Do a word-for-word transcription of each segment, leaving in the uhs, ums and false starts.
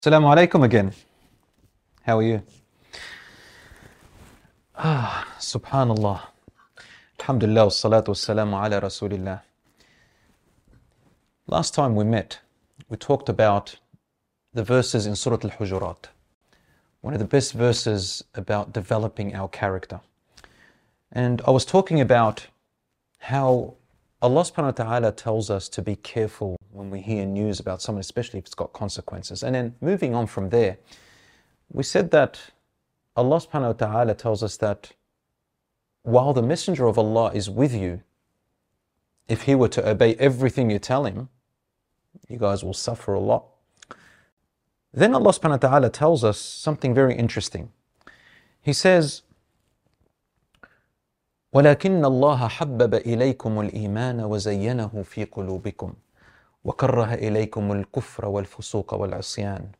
Assalamu alaikum again. How are you? Ah, Subhanallah. Alhamdulillah, wassalatu wassalamu ala Rasulillah. Last time we met, we talked about the verses in Surah Al-Hujurat, one of the best verses about developing our character. And I was talking about how Allah subhanahu wa ta'ala tells us to be careful when we hear news about someone, especially if it's got consequences. And then moving on from there, we said that Allah subhanahu wa ta'ala tells us that while the Messenger of Allah is with you, if he were to obey everything you tell him, you guys will suffer a lot. Then Allah subhanahu wa ta'ala tells us something very interesting. He says, ولكن الله حبب إليكم الإيمان وزينه في قلوبكم وكره إليكم الكفر والفسوق والعصيان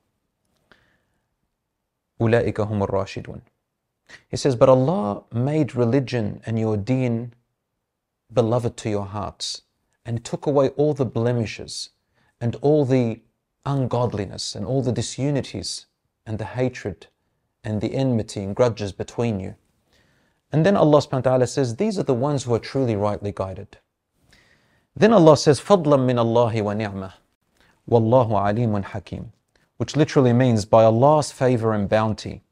أولئك هم الراشدون. He says, but Allah made religion and your deen beloved to your hearts and took away all the blemishes and all the ungodliness and all the disunities and the hatred and the enmity and grudges between you. And then Allah subhanahu wa ta'ala says, these are the ones who are truly rightly guided. Then Allah says, فَضْلًا مِّنَ اللَّهِ وَنِعْمَةً وَاللَّهُ عَلِيمٌ حَكِيمٌ, which literally means by Allah's favor and bounty,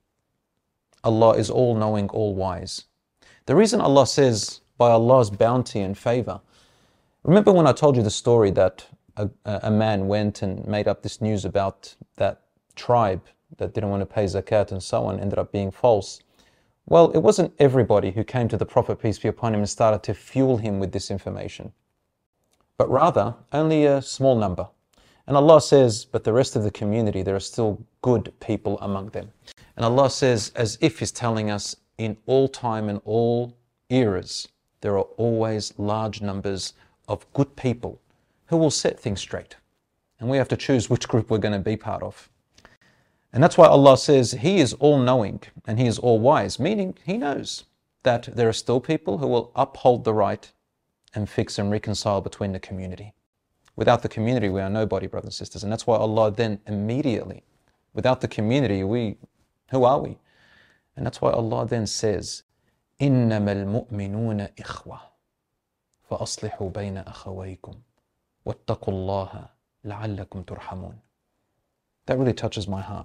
Allah is all-knowing, all-wise. The reason Allah says by Allah's bounty and favor, remember when I told you the story that a, a man went and made up this news about that tribe that didn't want to pay zakat and so on, ended up being false. Well, it wasn't everybody who came to the Prophet, peace be upon him, and started to fuel him with this information, but rather only a small number. And Allah says, but the rest of the community, there are still good people among them. And Allah says, as if He's telling us, in all time and all eras, there are always large numbers of good people who will set things straight. And we have to choose which group we're going to be part of. And that's why Allah says He is all-knowing and He is all-wise, meaning He knows that there are still people who will uphold the right and fix and reconcile between the community. Without the community, we are nobody, brothers and sisters. And that's why Allah then immediately, without the community, we, who are we? And that's why Allah then says, إِنَّمَا الْمُؤْمِنُونَ إِخْوَةٌ فَأَصْلِحُوا بَيْنَ أَخَوَيْكُمْ وَاتَّقُوا اللَّهَ لَعَلَّكُمْ تُرْحَمُونَ. That really touches my heart.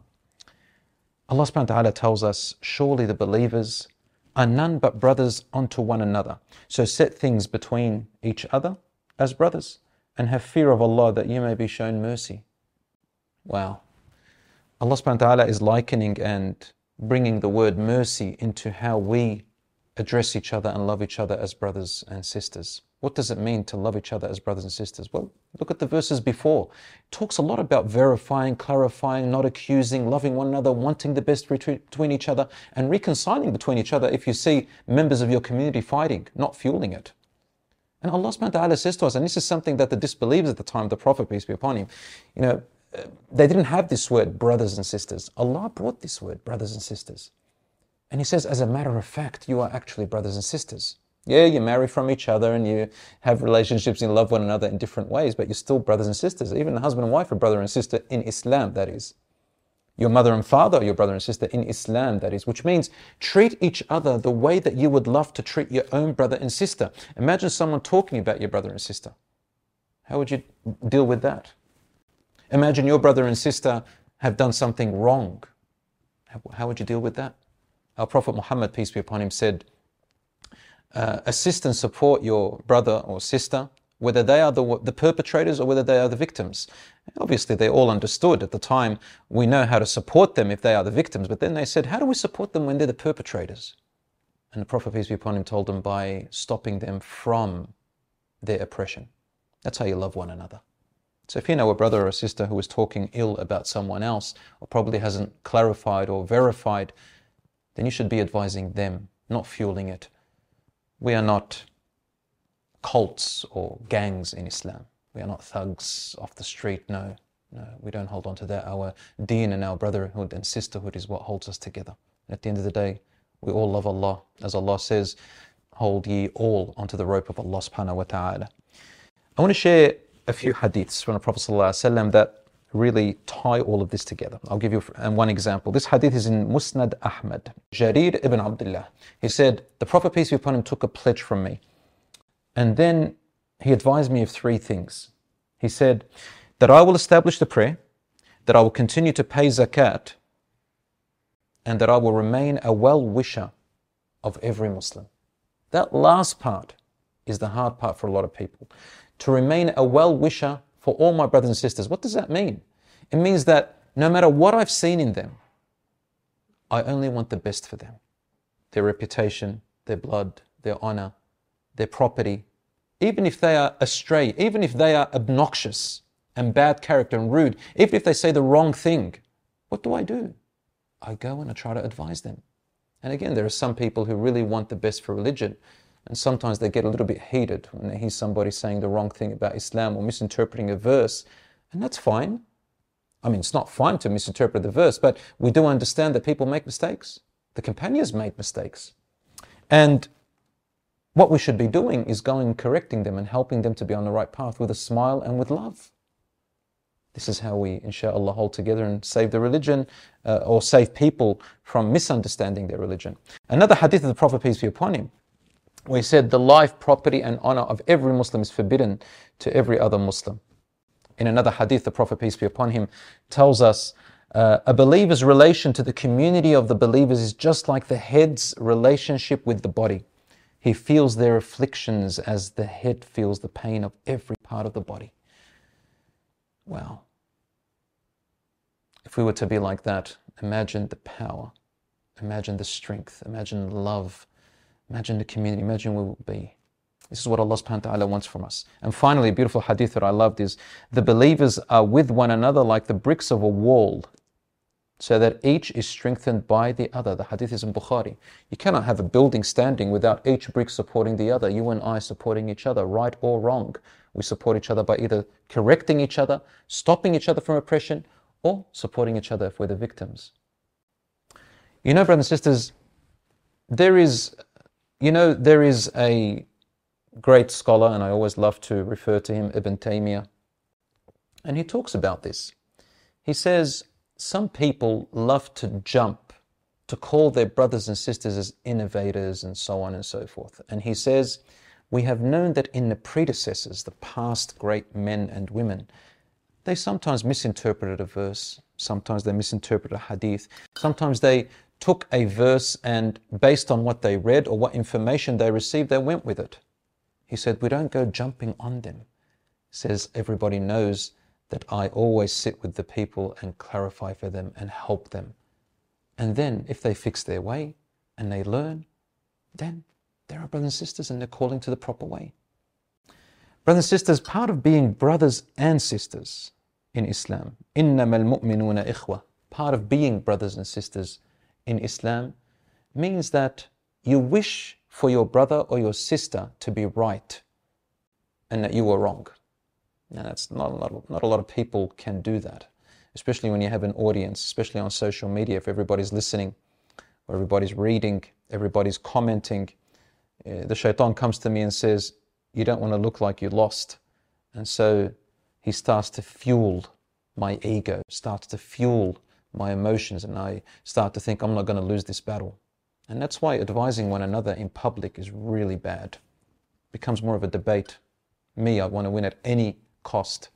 Allah subhanahu wa ta'ala tells us, surely the believers are none but brothers unto one another. So set things between each other as brothers and have fear of Allah that you may be shown mercy. Wow. Allah subhanahu wa ta'ala is likening and bringing the word mercy into how we address each other and love each other as brothers and sisters. What does it mean to love each other as brothers and sisters? Well, look at the verses before. It talks a lot about verifying, clarifying, not accusing, loving one another, wanting the best between each other, and reconciling between each other if you see members of your community fighting, not fueling it. And Allah subhanahu wa ta'ala says to us, and this is something that the disbelievers at the time of the Prophet, peace be upon him, you know, they didn't have this word, brothers and sisters. Allah brought this word, brothers and sisters. And He says, as a matter of fact, you are actually brothers and sisters. Yeah, you marry from each other and you have relationships and love one another in different ways, but you're still brothers and sisters. Even a husband and wife are brother and sister in Islam, that is. Your mother and father are your brother and sister in Islam, that is. Which means treat each other the way that you would love to treat your own brother and sister. Imagine someone talking about your brother and sister. How would you deal with that? Imagine your brother and sister have done something wrong. How, how would you deal with that? Our Prophet Muhammad, peace be upon him, said, Uh, assist and support your brother or sister, whether they are the, the perpetrators or whether they are the victims. Obviously, they all understood at the time, we know how to support them if they are the victims, but then they said, how do we support them when they're the perpetrators? And the Prophet, peace be upon him, told them by stopping them from their oppression. That's how you love one another. So if you know a brother or a sister who is talking ill about someone else, or probably hasn't clarified or verified, then you should be advising them, not fueling it. We are not cults or gangs in Islam. We are not thugs off the street. No, no, we don't hold on to that. Our deen and our brotherhood and sisterhood is what holds us together. And at the end of the day, we all love Allah. As Allah says, hold ye all onto the rope of Allah subhanahu wa ta'ala. I want to share a few hadiths from the Prophet ﷺ that really tie all of this together. I'll give you one example. This hadith is in Musnad Ahmad. Jarir ibn Abdullah, he said, the Prophet, peace be upon him, took a pledge from me. And then he advised me of three things. He said that I will establish the prayer, that I will continue to pay zakat, and that I will remain a well-wisher of every Muslim. That last part is the hard part for a lot of people. To remain a well-wisher for all my brothers and sisters. What does that mean? It means that no matter what I've seen in them, I only want the best for them. Their reputation, their blood, their honor, their property. Even if they are astray, even if they are obnoxious and bad character and rude, even if they say the wrong thing, what do I do? I go and I try to advise them. And again, there are some people who really want the best for religion, and sometimes they get a little bit heated when they hear somebody saying the wrong thing about Islam or misinterpreting a verse, and that's fine. I mean, it's not fine to misinterpret the verse, but we do understand that people make mistakes. The companions made mistakes. And what we should be doing is going and correcting them and helping them to be on the right path with a smile and with love. This is how we, inshallah, hold together and save the religion uh, or save people from misunderstanding their religion. Another hadith of the Prophet, peace be upon him, where he said, the life, property and honor of every Muslim is forbidden to every other Muslim. In another hadith, the Prophet, peace be upon him, tells us uh, a believer's relation to the community of the believers is just like the head's relationship with the body. He feels their afflictions as the head feels the pain of every part of the body. Wow. If we were to be like that, imagine the power, imagine the strength, imagine the love, imagine the community, imagine where we'll be. This is what Allah subhanahu wa ta'ala wants from us. And finally, a beautiful hadith that I loved is, the believers are with one another like the bricks of a wall, so that each is strengthened by the other. The hadith is in Bukhari. You cannot have a building standing without each brick supporting the other. You and I supporting each other, right or wrong. We support each other by either correcting each other, stopping each other from oppression, or supporting each other if we're the victims. You know, brothers and sisters, there is, you know, there is a great scholar, and I always love to refer to him, Ibn Taymiyyah, and he talks about this. He says, some people love to jump to call their brothers and sisters as innovators and so on and so forth. And he says, we have known that in the predecessors, the past great men and women, they sometimes misinterpreted a verse, sometimes they misinterpreted a hadith, sometimes they took a verse and based on what they read or what information they received, they went with it. He said, we don't go jumping on them. He says, everybody knows that I always sit with the people and clarify for them and help them. And then if they fix their way and they learn, then they're our brothers and sisters and they're calling to the proper way. Brothers and sisters, part of being brothers and sisters in Islam, إِنَّمَا الْمُؤْمِنُونَ إِخْوَةً, part of being brothers and sisters in Islam means that you wish for your brother or your sister to be right and that you were wrong. Now, that's not a lot of, not a lot of people can do that, especially when you have an audience, especially on social media, if everybody's listening, or everybody's reading, everybody's commenting. Uh, the shaitan comes to me and says, you don't want to look like you lost. And so he starts to fuel my ego, starts to fuel my emotions, and I start to think I'm not going to lose this battle. And that's why advising one another in public is really bad. It becomes more of a debate. Me, I want to win at any cost.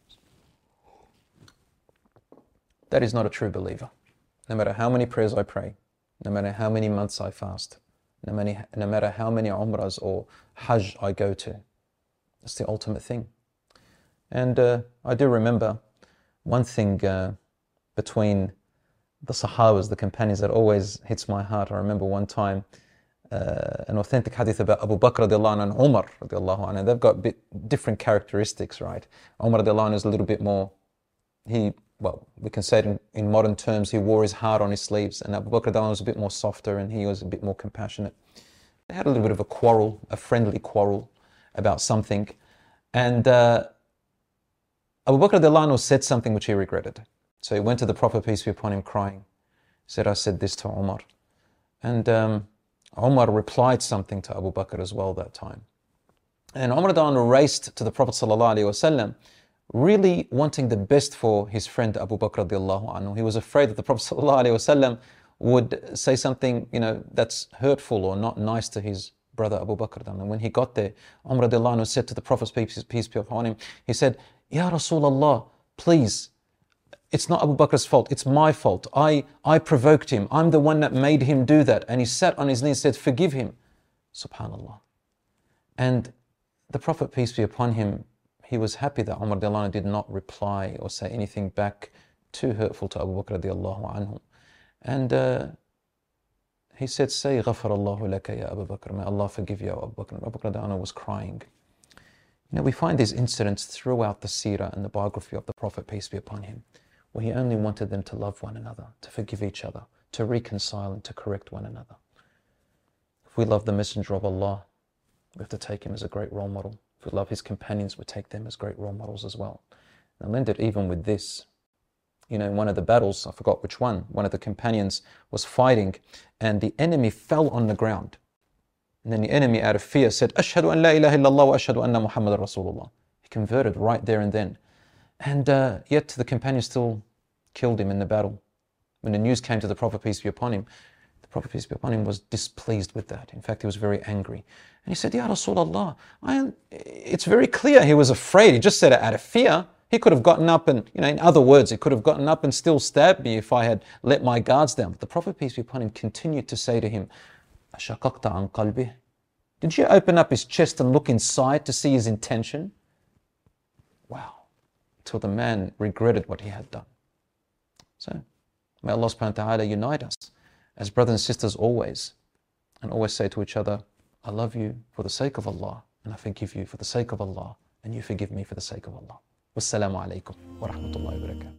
That is not a true believer. No matter how many prayers I pray, no matter how many months I fast, no, many, no matter how many umrahs or hajj I go to, that's the ultimate thing. And uh, I do remember one thing uh, between the Sahabas, the companions, that always hits my heart. I remember one time uh, an authentic hadith about Abu Bakr radiallahu anhu and Umar radiallahu anhu. They've got a bit different characteristics, right? Umar radiallahu anhu is a little bit more, he, well, we can say it in, in modern terms, he wore his heart on his sleeves, and Abu Bakr radiallahu anhu was a bit more softer and he was a bit more compassionate. They had a little bit of a quarrel, a friendly quarrel about something, and uh, Abu Bakr radiallahu anhu said something which he regretted. So he went to the Prophet, peace be upon him, crying. He said, I said this to Umar. And um, Umar replied something to Abu Bakr as well that time. And Umar raced to the Prophet sallallahu alaihi wasallam really wanting the best for his friend Abu Bakr radiallahu anhu. He was afraid that the Prophet sallallahu alaihi wasallam would say something, you know, that's hurtful or not nice to his brother Abu Bakr. And when he got there, Umar radiallahu anhu said to the Prophet, peace, peace be upon him, he said, Ya Rasulullah, please, it's not Abu Bakr's fault, it's my fault. I, I provoked him. I'm the one that made him do that. And he sat on his knees and said, forgive him. Subhanallah. And the Prophet, peace be upon him, he was happy that Umar radiallahu anhu did not reply or say anything back too hurtful to Abu Bakr radiallahu anhu. And uh, he said, say, غَفَرَ اللَّهُ لَكَ يَا Abu Bakr. May Allah forgive you, Abu Bakr. Abu Bakr radiallahu anhu was crying. You know, we find these incidents throughout the seerah and the biography of the Prophet, peace be upon him, where he only wanted them to love one another, to forgive each other, to reconcile and to correct one another. If we love the Messenger of Allah, we have to take him as a great role model. If we love his companions, we take them as great role models as well. And lend it even with this. You know, in one of the battles, I forgot which one, one of the companions was fighting and the enemy fell on the ground. And then the enemy, out of fear, said, Ashhadu an la ilaha illallah wa ashhadu anna Muhammadan Rasulullah. He converted right there and then. And uh, yet the companion still killed him in the battle. When the news came to the Prophet, peace be upon him, the Prophet, peace be upon him, was displeased with that. In fact, he was very angry. And he said, Ya Rasulullah, I, it's very clear he was afraid. He just said it out of fear. He could have gotten up and, you know, in other words, he could have gotten up and still stabbed me if I had let my guards down. But the Prophet, peace be upon him, continued to say to him, Ashaqaqta an qalbih? Did you open up his chest and look inside to see his intention? Wow. Till the man regretted what he had done. So, may Allah subhanahu wa ta'ala unite us as brothers and sisters always, and always say to each other, I love you for the sake of Allah, and I forgive you for the sake of Allah, and you forgive me for the sake of Allah. Wassalamu alaikum wa rahmatullahi wa barakatuh.